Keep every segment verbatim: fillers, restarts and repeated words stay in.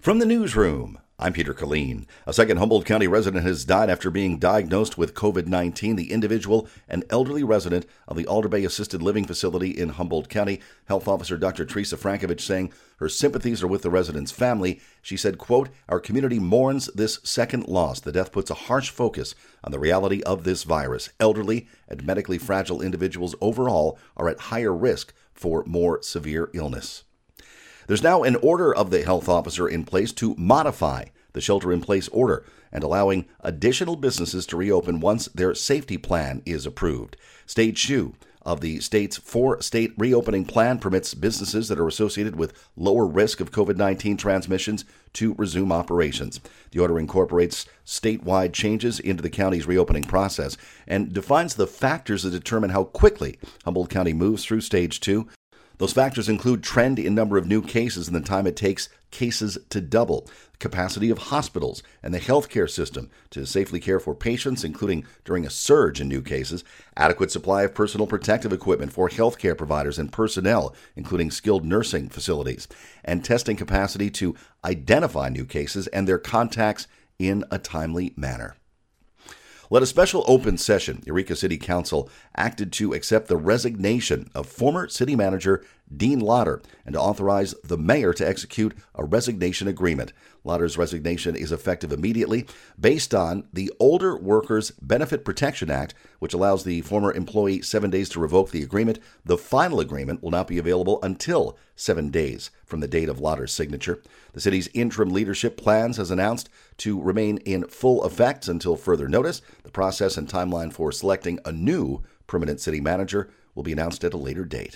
From the newsroom, I'm Peter Killeen. A second Humboldt County resident has died after being diagnosed with covid nineteen. The individual, an elderly resident of the Alder Bay Assisted Living Facility in Humboldt County. Health Officer Doctor Teresa Frankovich saying her sympathies are with the resident's family. She said, quote, "Our community mourns this second loss. The death puts a harsh focus on the reality of this virus. Elderly and medically fragile individuals overall are at higher risk for more severe illness." There's now an order of the health officer in place to modify the shelter-in-place order and allowing additional businesses to reopen once their safety plan is approved. Stage two of the state's four-state reopening plan permits businesses that are associated with lower risk of covid nineteen transmissions to resume operations. The order incorporates statewide changes into the county's reopening process and defines the factors that determine how quickly Humboldt County moves through stage two. Those factors include trend in number of new cases and the time it takes cases to double, capacity of hospitals and the healthcare system to safely care for patients, including during a surge in new cases, adequate supply of personal protective equipment for healthcare providers and personnel, including skilled nursing facilities, and testing capacity to identify new cases and their contacts in a timely manner. At a special open session, Eureka City Council acted to accept the resignation of former city manager Dean Lotter and to authorize the mayor to execute a resignation agreement. Lotter's resignation is effective immediately based on the Older Workers Benefit Protection Act, which allows the former employee seven days to revoke the agreement. The final agreement will not be available until seven days from the date of Lotter's signature. The city's interim leadership plans, as announced, to remain in full effect until further notice. The process and timeline for selecting a new permanent city manager will be announced at a later date.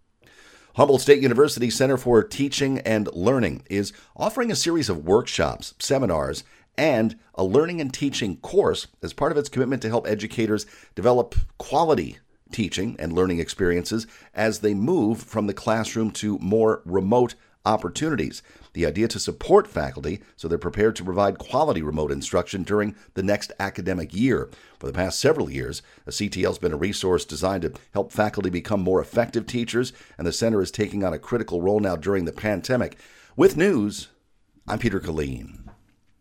Humboldt State University Center for Teaching and Learning is offering a series of workshops, seminars, and a learning and teaching course as part of its commitment to help educators develop quality teaching and learning experiences as they move from the classroom to more remote opportunities. The idea to support faculty so they're prepared to provide quality remote instruction during the next academic year. For the past several years, a C T L has been a resource designed to help faculty become more effective teachers, and the center is taking on a critical role now during the pandemic. With news, I'm Peter Killeen.